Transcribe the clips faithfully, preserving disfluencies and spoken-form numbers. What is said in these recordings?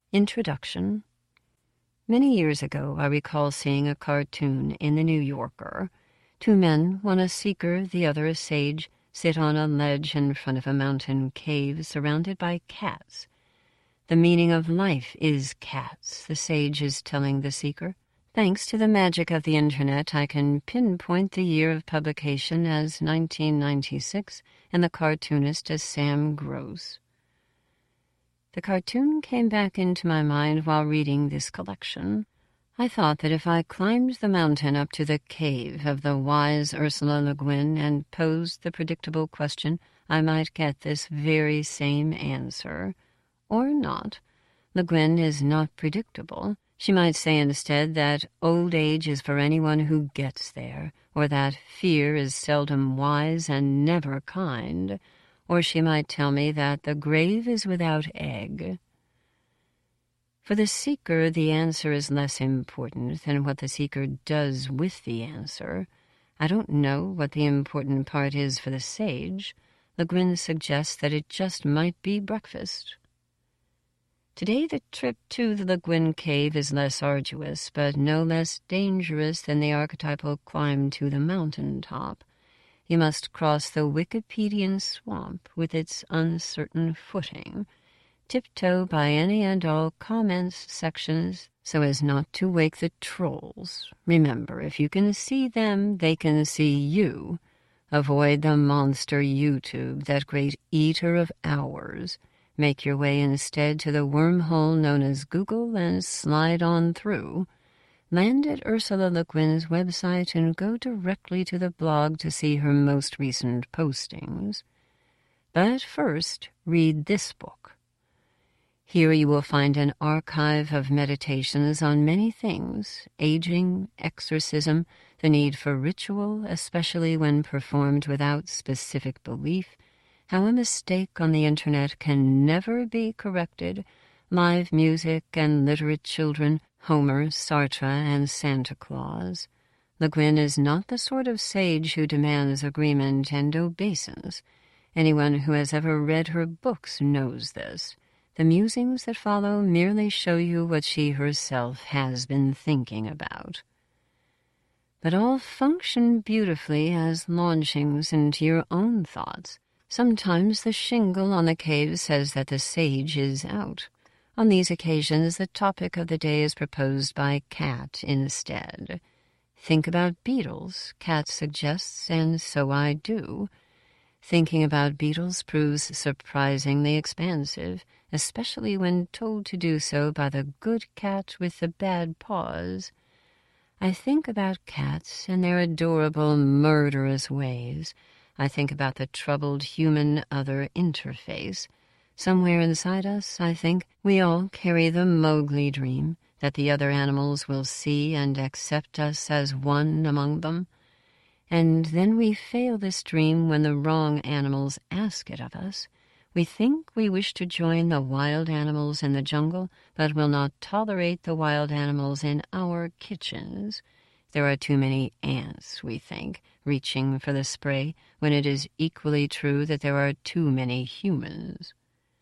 Introduction. Many years ago, I recall seeing a cartoon in the New Yorker. Two men, one a seeker, the other a sage, sit on a ledge in front of a mountain cave surrounded by cats. The meaning of life is cats, the sage is telling the seeker. Thanks to the magic of the internet, I can pinpoint the year of publication as nineteen ninety-six and the cartoonist as Sam Gross. The cartoon came back into my mind while reading this collection. I thought that if I climbed the mountain up to the cave of the wise Ursula Le Guin and posed the predictable question, I might get this very same answer. Or not. Le Guin is not predictable. She might say instead that old age is for anyone who gets there, or that fear is seldom wise and never kind. Or she might tell me that the grave is without egg. For the seeker, the answer is less important than what the seeker does with the answer. I don't know what the important part is for the sage. Le Guin suggests that it just might be breakfast. Today the trip to the Le Guin cave is less arduous, but no less dangerous than the archetypal climb to the mountain top. You must cross the Wikipedian swamp with its uncertain footing, tiptoe by any and all comments sections so as not to wake the trolls. Remember, if you can see them, they can see you. Avoid the monster YouTube, that great eater of hours. Make your way instead to the wormhole known as Google and slide on through. Land at Ursula Le Guin's website and go directly to the blog to see her most recent postings. But first, read this book. Here you will find an archive of meditations on many things: aging, exorcism, the need for ritual, especially when performed without specific belief, how a mistake on the internet can never be corrected, live music and literate children, Homer, Sartre, and Santa Claus. Le Guin is not the sort of sage who demands agreement and obeisance. Anyone who has ever read her books knows this. The musings that follow merely show you what she herself has been thinking about. But all function beautifully as launchings into your own thoughts. Sometimes the shingle on the cave says that the sage is out. On these occasions, the topic of the day is proposed by Cat instead. Think about beetles, Cat suggests, and so I do. Thinking about beetles proves surprisingly expansive, especially when told to do so by the good cat with the bad paws. I think about cats and their adorable, murderous ways. I think about the troubled human-other interface. Somewhere inside us, I think, we all carry the Mowgli dream, that the other animals will see and accept us as one among them. And then we fail this dream when the wrong animals ask it of us. We think we wish to join the wild animals in the jungle, but will not tolerate the wild animals in our kitchens. There are too many ants, we think, reaching for the spray, when it is equally true that there are too many humans.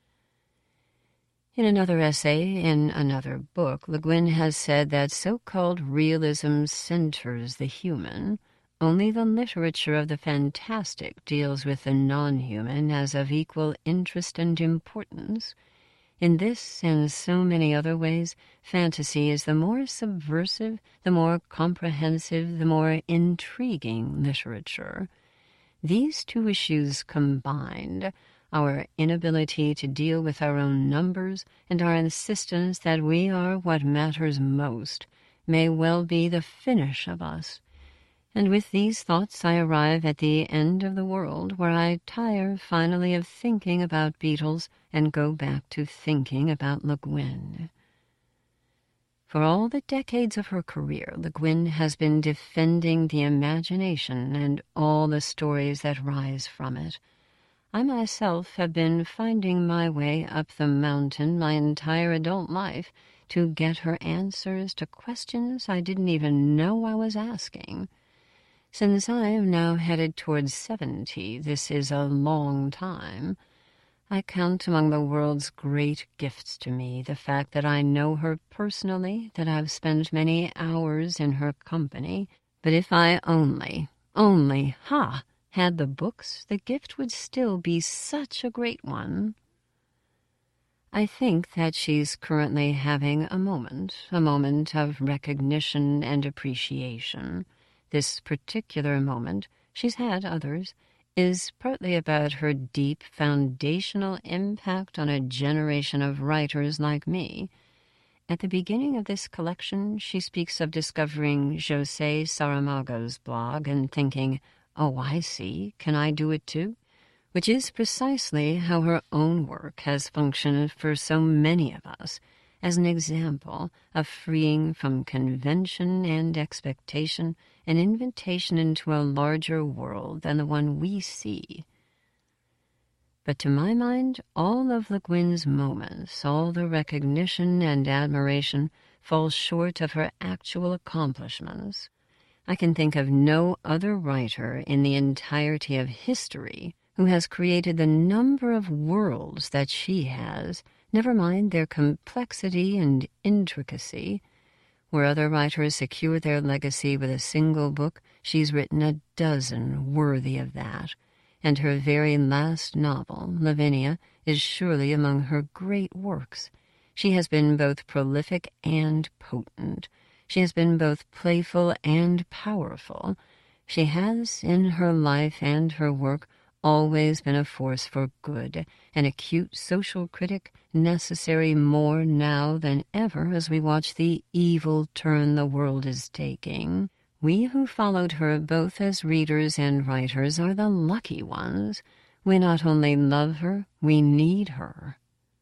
In another essay, in another book, Le Guin has said that so-called realism centers the human. Only the literature of the fantastic deals with the non-human as of equal interest and importance. In this and so many other ways, fantasy is the more subversive, the more comprehensive, the more intriguing literature. These two issues combined, our inability to deal with our own numbers and our insistence that we are what matters most, may well be the finish of us. And with these thoughts I arrive at the end of the world, where I tire finally of thinking about beetles and go back to thinking about Le Guin. For all the decades of her career, Le Guin has been defending the imagination and all the stories that rise from it. I myself have been finding my way up the mountain my entire adult life to get her answers to questions I didn't even know I was asking. Since I am now headed towards seventy, this is a long time. I count among the world's great gifts to me the fact that I know her personally, that I've spent many hours in her company. But if I only, only, ha, had the books, the gift would still be such a great one. I think that she's currently having a moment, a moment of recognition and appreciation. This particular moment, she's had others, is partly about her deep foundational impact on a generation of writers like me. At the beginning of this collection, she speaks of discovering José Saramago's blog and thinking, oh, I see, can I do it too? Which is precisely how her own work has functioned for so many of us, as an example of freeing from convention and expectation, an invitation into a larger world than the one we see. But to my mind, all of Le Guin's moments, all the recognition and admiration, fall short of her actual accomplishments. I can think of no other writer in the entirety of history who has created the number of worlds that she has, never mind their complexity and intricacy. Where other writers secure their legacy with a single book, she's written a dozen worthy of that. And her very last novel, Lavinia, is surely among her great works. She has been both prolific and potent. She has been both playful and powerful. She has, in her life and her work, always been a force for good, an acute social critic, necessary more now than ever as we watch the evil turn the world is taking. We who followed her both as readers and writers are the lucky ones. We not only love her, we need her.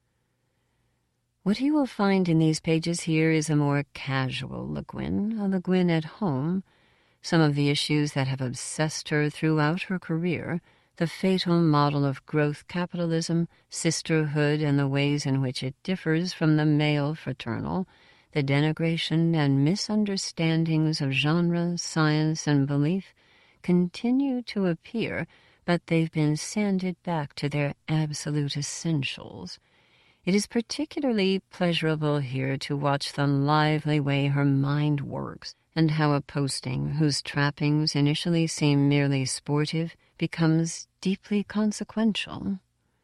What you will find in these pages here is a more casual Le Guin, a Le Guin at home. Some of the issues that have obsessed her throughout her career, the fatal model of growth capitalism, sisterhood and the ways in which it differs from the male fraternal, the denigration and misunderstandings of genre, science, and belief, continue to appear, but they've been sanded back to their absolute essentials. It is particularly pleasurable here to watch the lively way her mind works, and how a posting whose trappings initially seem merely sportive becomes deeply consequential.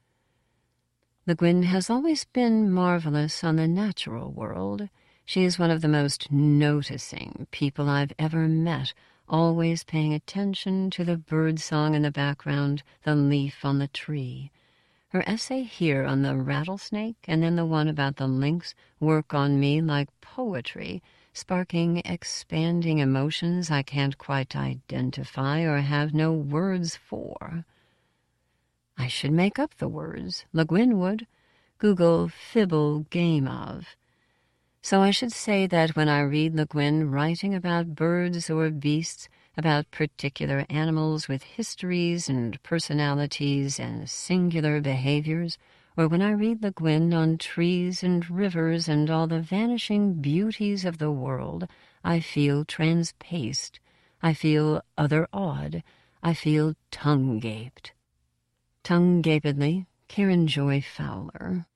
Le Guin has always been marvelous on the natural world. She is one of the most noticing people I've ever met, always paying attention to the bird song in the background, the leaf on the tree. Her essay here on the rattlesnake and then the one about the lynx work on me like poetry, sparking expanding emotions I can't quite identify or have no words for. I should make up the words. Le Guin would. Google Fibble Game of. So I should say that when I read Le Guin writing about birds or beasts, about particular animals with histories and personalities and singular behaviors, or when I read Le Guin on trees and rivers and all the vanishing beauties of the world, I feel transpaced. I feel other-awed. I feel tongue-gaped. Tongue-gapedly, Karen Joy Fowler.